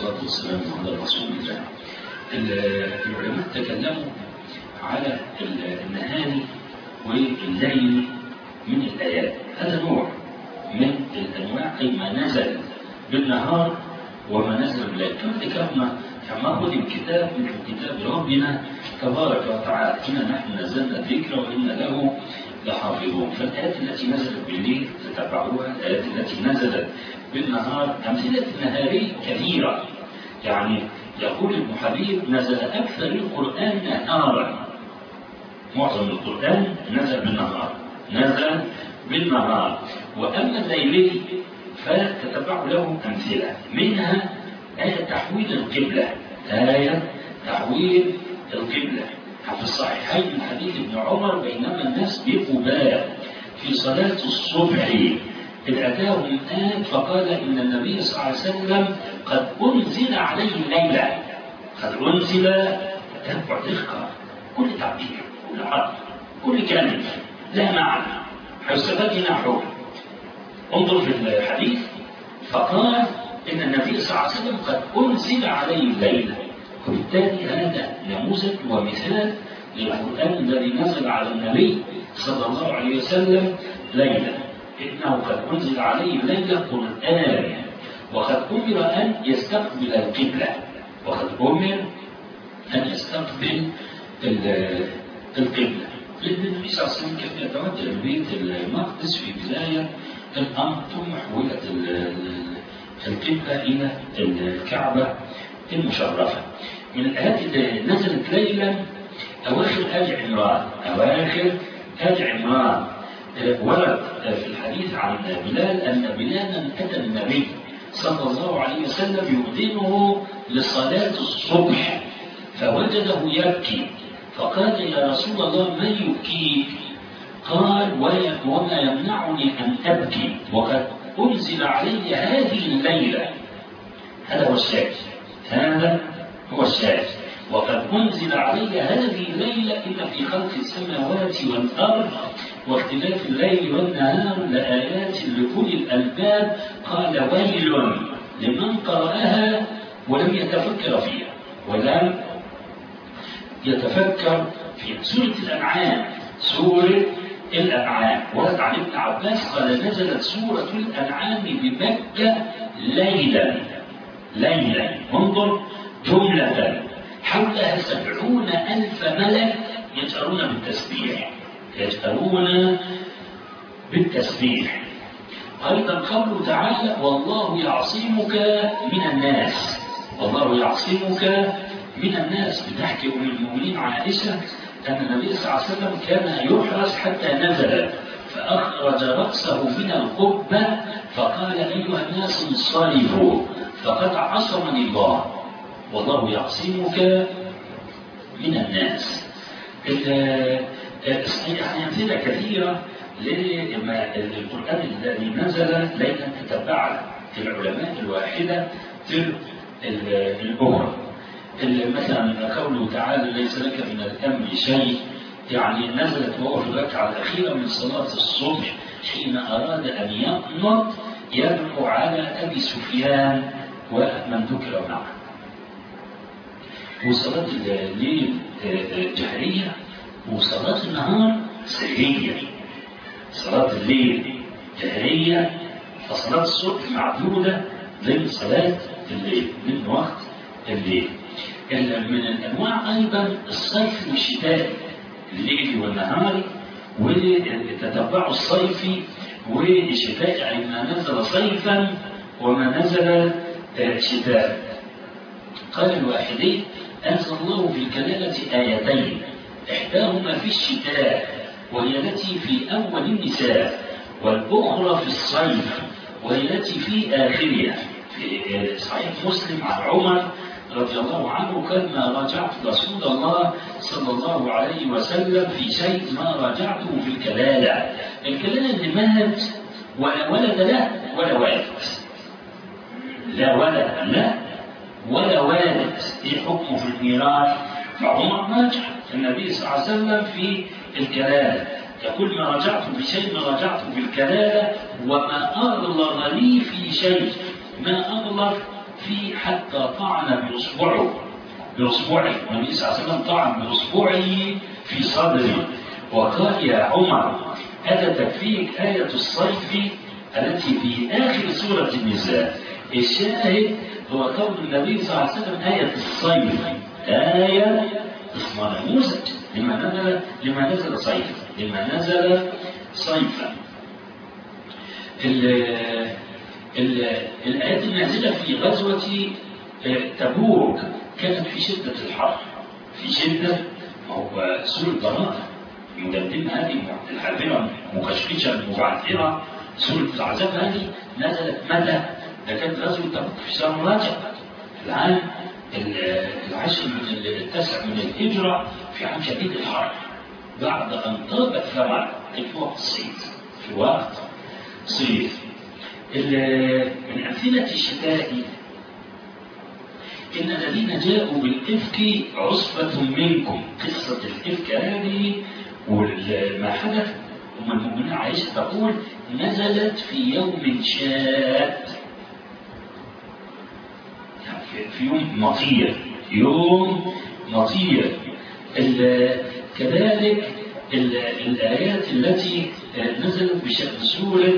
والصلاة والسلام على رسول الله. العلماء تكلموا على النهار والليل من الآيات. هذا نوع من الأنواع، أي ما نزل بالنهار وما نزل بالليل. كما ذكرنا كما خذ الكتاب من كتاب ربنا تبارك وتعالى، إنا نحن نزلنا الذكر وإنا له لحافظون. فالآيات التي نزلت بالليل تتبعوها، الآيات التي نزلت بالنهار. أمثلة نهارية كثيرة، يعني يقول ابن حبيب نزل أكثر القرآن نهارا، معظم القرآن نزل بالنهار. وأما الليلي فتتبع له أمثلة، منها آية تحويل القبلة. في الصحيحين من حديث ابن عمر بينما الناس بقباء في صلاة الصبح إذ أتاهم آية فقال إن النبي صلى الله عليه وسلم قد أنزل عليه الليلة. قد أنزل، تتبع دقة كل تعبير، كل حرف، كل كلمة لا معنى، هيستفاد هنا حكم. انظر في الحديث فقال إن النبي صلى الله عليه وسلم قد أنزل عليه الليلة. وبالتالي هذا نموذج ومثال للقرآن الذي نزل على النبي صلى الله عليه وسلم ليلة، إنه قد أنزل عليه الليلة قرآن، وقد أمر أن يستقبل القبلة، القبلة. لأن النبي صلى الله عليه وسلم كان يتوجه لبيت المقدس في بداية الأمر، ثم حولت القبلة إلى الكعبة المشرفة. من الآيات اللي نزلت ليلا أواخر آل عمران. ورد في الحديث عن بلال أن بلالا أتى النبي صلى الله عليه وسلم يؤذنه لصلاة الصبح فوجده يبكي، فقال يا رسول الله ما يبكيك؟ قال وما يمنعني أن أبكي وقد أنزل علي هذه الليلة. هذا هو الشاهد. وقد أنزل علي هذه الليلة إن في خلق السماوات والأرض واختلاف الليل والنهار لآيات لأولي الألباب. قال ويل لمن قرأها ولم يتفكر في سورة الأنعام. ورد عن ابن عباس قال نزلت سورة الأنعام بمكة ليلا. انظر جملة حولها 70,000 ملك يجأرون بالتسبيح. أيضا قوله تعالى والله يعصمك من الناس. بتحكي أم المؤمنين عائشة أن النبي صلى الله عليه وسلم كان يحرس حتى نزل فأخرج رأسه من القبة فقال أيها الناس انصرفوا فقد عصمني الله والله يعصمك من الناس. يعني أمثلة كثيرة للقرآن الذي نزل ليلا تتبع العلماء الواحدة الأخرى. مثلا قوله تعالى ليس لك من الأمر شيء، يعني نزلت وهو في الركعة الأخيرة من صلاة الصبح حين أراد أن يقنط يدعو على أبي سفيان ومن ذكر معه. وصلاة الليل جهرية وصلاة النهار سرية. صلاة الليل جهرية فصلاة الصبح معدودة ضمن صلاة الليل من وقت الليل. من الأنواع أيضا الصيف والشتاء، الليل والنهار، وتتبع الصيف والشتاء، يعني ما نزل صيفا وما نزل شتاء. قال الواحدي أنزل الله في الكلالة آيتين إحداهما في الشتاء وهي التي في أول النساء، والأخرى في الصيف وهي التي في آخرها. في صحيح مسلم عن عمر رضي الله عنه قال ما راجعت رسول الله صلى الله عليه وسلم في شيء ما راجعته في الكلالة. الكلالة اللي مات ولا ولد له ولا والد، ولا والد، ايه حكمه في الميراث؟ فعمر راجع النبي صلى الله عليه وسلم في الكلالة يقول ما رجعت بشيء ما رجعت في الكلالة وما أغلظ لي في شيء، ما أغلظ في حتى طعن بإصبعه النبي صلى الله عليه وسلم طعن بإصبعه في صدره وقال يا عمر هذا تكفيك آية الصيف التي في آخر سورة النساء. الشاهد هو قول النبي صلى الله عليه وسلم آية الصيف، آية اسمها نموذج لما نزل صيفا. الآيات النازلة في غزوة تبوك كانت في شدة الحر، في شدة، هو سورة البراءة مقدمة هذه الحافرة مكشكشة مبعثرة. سورة العذاب هذه نزلت متى؟ ده كانت غزوة تبوك في شهر رجب العام العاشر التاسع من الهجرة في عام شديد الحر بعد أن طاب الثمر في وقت الصيف، في وقت صيف. من أمثلة الشتاء إن الذين جاءوا بالإفك عصبة منكم. قصة الإفك هذه وما حدث أم المؤمنين عائشة تقول نزلت في يوم شاد، في يوم مطير. كذلك الآيات التي نزلت بشأن سورة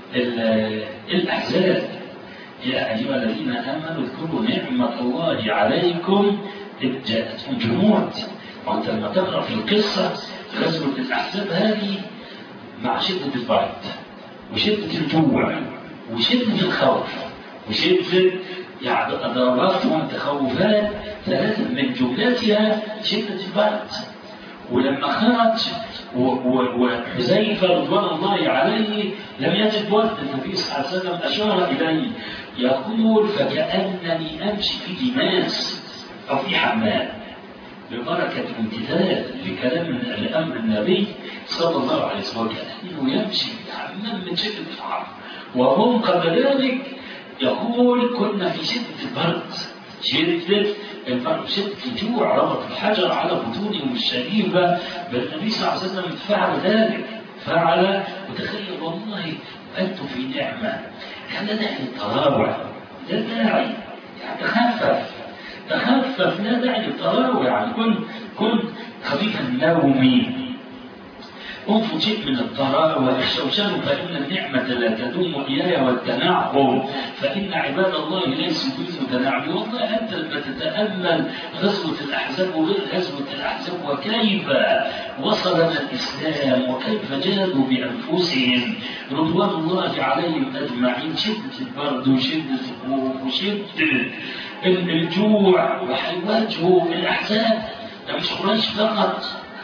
الأحزاب يا أيها الذين آمنوا اذكروا نعمة الله عليكم إذ جاءتكم جنود. وأنت لما تقرأ في القصة غزوة الأحزاب هذه مع شدة البرد وشدة الجوع وشدة الخوف وشدة يعني ضربات وتخوفات ثلاثة من جملتها شدة البرد. ولما خرج وحذيفة رضوان الله عليه لم يجد ورد، النبي صلى الله عليه وسلم أشار إليه يقول فكأنني أمشي في دماس أو في حمام ببركة امتثال لكلام الأمر النبي صلى الله عليه وسلم، كأنه يمشي في حمام من شدة الحر. وهم قبل ذلك يقول كنا في شدة البرد، شدة الجوع، ربط الحجر على بطونهم الشريفة. بل النبي صلى الله عليه وسلم فعل ذلك، وتخيل والله أنتم في نعمة، كان لا داعي للتراوع، لا داعي يعني تخفف لا داعي للتراوع، يعني كن خفيف النوم، انفوا شيء من التراوع، الشوشان فإن النعمة لا تدوم إياي والتنعم فإن عباد الله ليسوا بالمتنعم. والله أنت لما تتأمل غزوة الأحزاب وغير غزوة الأحزاب وكيف وصلنا الإسلام وكيف جادوا بأنفسهم رضوان الله عليهم أجمعين، شدة البرد وشدة الخوف وشدة الجوع، وحيواجهوا الأحزاب مش قريش فقط،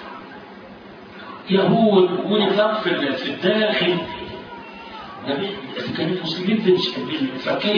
يهود ونفاق في الداخل. كان المسلمين بالفكاي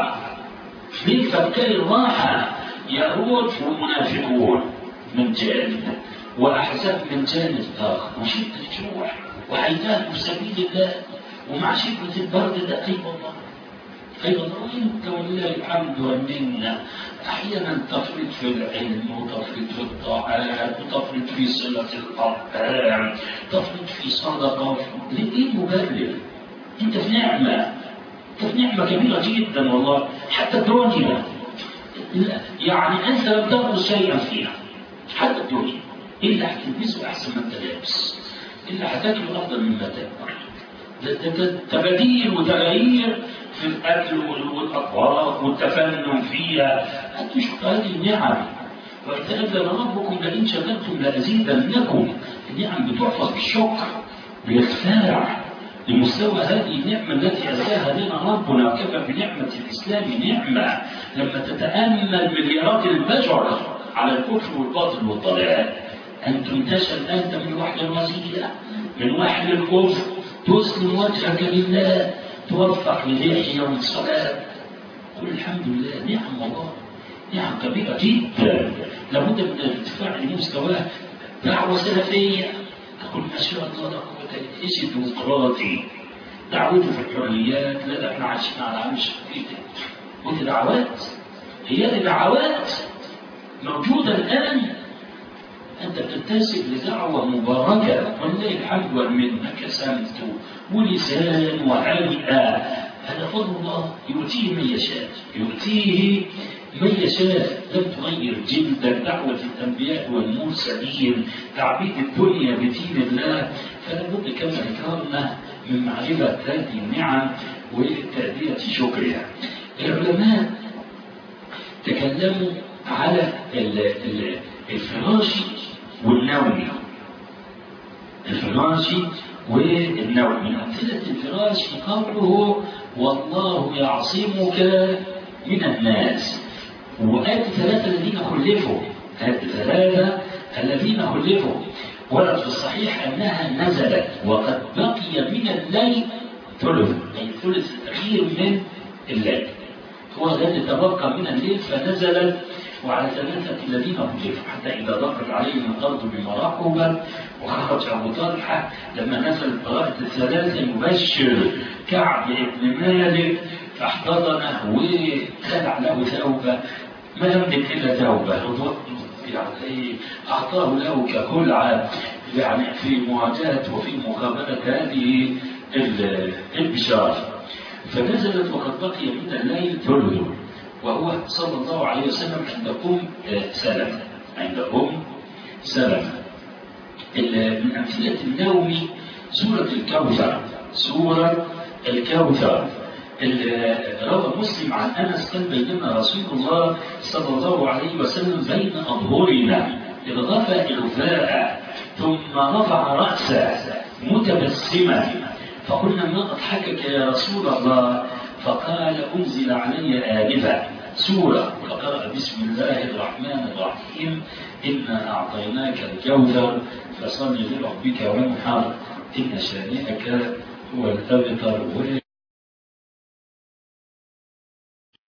الراحة، يهود ومنافقون من جانب وأحزاب من جانب آخر، وشدة الجوع وعيدان في سبيل الله ومع شدة البرد ده. أيضا وإنت ولله الحمد والمنة أحيانا تفرط في العلم وتفرط في الطاعات وتفرط في صلة الأرحام، تفرط في صدقة. ليه مبرر؟ أنت في نعمة كبيرة جدا والله. حتى الدنيا يعني أنت لم تأخذ شيئا فيها، حتى الدنيا إلا هتلبسه أحسن ما أنت لابس، إلا هتاكل أفضل مما تاكل، تبديل وتغيير في الأكل والأطباق والتفنن فيها. أنتم شوفوا هذه النعم، وإذا أذن ربكم لئن شكرتم لأزيدنكم. النعم بتحفظ بالشكر بالإخفاع لمستوى هذه النعمة التي أتاها لنا ربنا، وكفى بنعمة الإسلام نعمة. لما تتأمل مليارات البشر على الكفر والباطل والضلال، أنتم تشهد أنت من وحي الرزية، من وحي الكفر، تسلم وجهك لله، توفق للحية والصلاة، قل الحمد لله. نعم والله، نعم كبيرة جدا، لابد من الارتفاع لمستواه. دعوة سلفية تقول ما شاء الله لا قوة إلا بالله، ايش الديمقراطي دعوته في الحريات، لا احنا عايشين على عمش كده. ودي دعوات، هي دي دعوات موجودة الآن. أنت بتنتسب لدعوة مباركة ولله الحمد والمنة، كسمت ولسان وهيئة هذا فضل الله يؤتيه من يشاء، يؤتيه من يشاء. لم تغير جلدا دعوة الأنبياء والمرسلين، تعبيد الدنيا بدين الله. فلا بد كما ذكرنا من معرفة هذه النعم وتأدية شكرها. العلماء تكلموا على الفراش والنوم. الفراش والنوم، من أمثلة الفراش قوله والله يعصمك من الناس. وآية ثلاثة الذين خلفوا، آية ثلاثة الذين خلفوا ورد في الصحيح أنها نزلت وقد بقي من الليل ثلث، أي ثلث الأخير من الليل هو الذي تبقى من الليل، فنزلت وعلى ثلاثة الذين خلفوا حتى إذا ضاقت عليهم الأرض بما رحبت وخرج أبو طلحة لما نزل قراءة الثلاثة يبشر كعب بن مالك فاحتضنه وخلع له ثوبه، ما يملك إلا ثوبه، يعني أعطاه له كخلعة يعني في مواجهة وفي مقابلة هذه البشارة. فنزلت وقد بقي من الليل ثلث، وهو صلى الله عليه وسلم عندكم سلمة، عندكم سلمة. من أمثلة النوم سورة الكوثر، سورة الكوثر. روى مسلم عن أنس قال بينما رسول الله صلى الله عليه وسلم بين أظهرنا إذ غفى إغفاء ثم رفع رأسه متبسما فقلنا ما أضحكك يا رسول الله؟ فقال أنزل علي آنفا سورة فقرأ بسم الله الرحمن الرحيم إنا أعطيناك الكوثر فصل لربك وانحر إن شانئك هو الأبتر.